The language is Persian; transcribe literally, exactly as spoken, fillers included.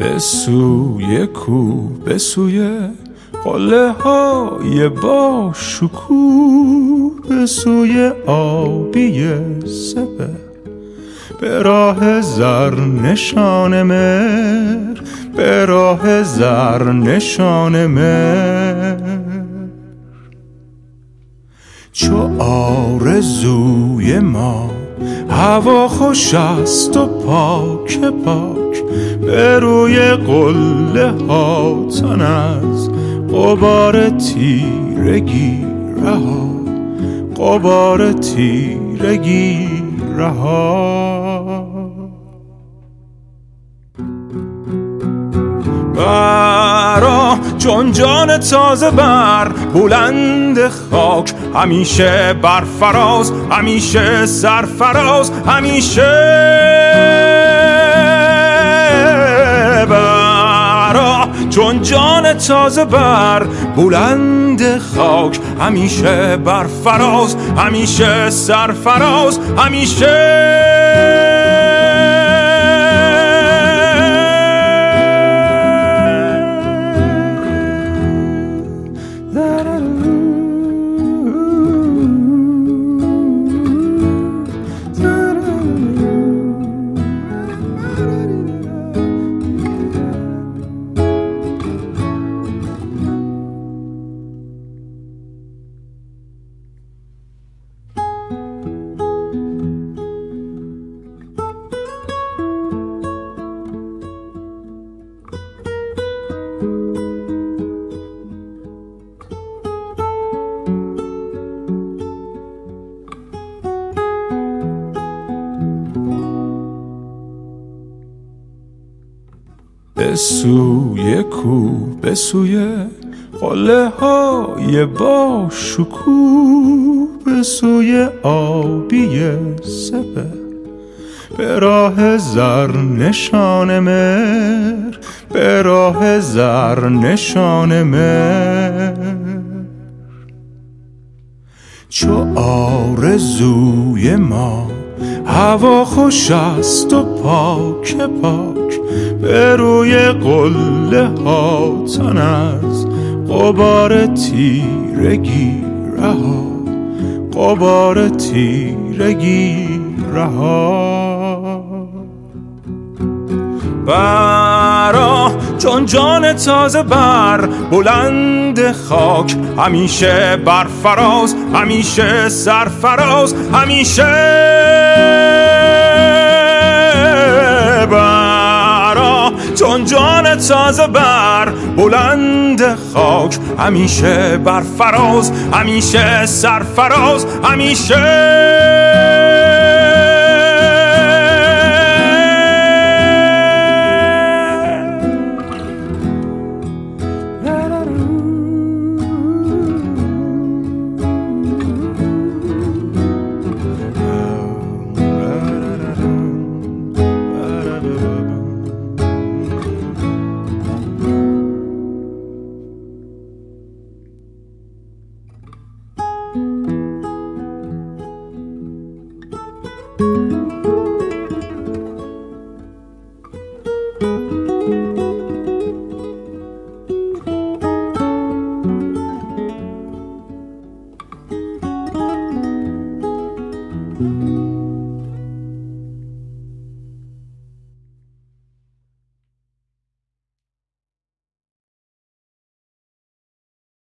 به سوی کو، به سوی قله های با شکوه، به سوی آبی سپهر، به راه زر نشان مهر، به راه زر نشان مهر. چو آرزوی ما هوا خوش است و پاک پاک، به روی قله ها تن از غبار تیرگی رها، غبار تیرگی رها. برا چون جان تازه بر بلند خاک، همیشه بر فراز، همیشه سرفراز، همیشه برا چون جان تازه بر بلند خاک، همیشه بر فراز، همیشه سرفراز، همیشه به سوی کو، به سوی قله های با شکوه، به سوی آبی سپهر، به راه زر نشان مهر، به راه زر نشان مهر. چو آرزوی ما هوا خوش است و پاک پاک، به روی قله ها تن از غبار تیرگی رها، غبار تیرگی رها. برا چون جان تازه بر بلند خاک، همیشه بر فراز، همیشه سرفراز، همیشه برا چون جان تازه بر بلند خاک، همیشه بر فراز، همیشه سرفراز، همیشه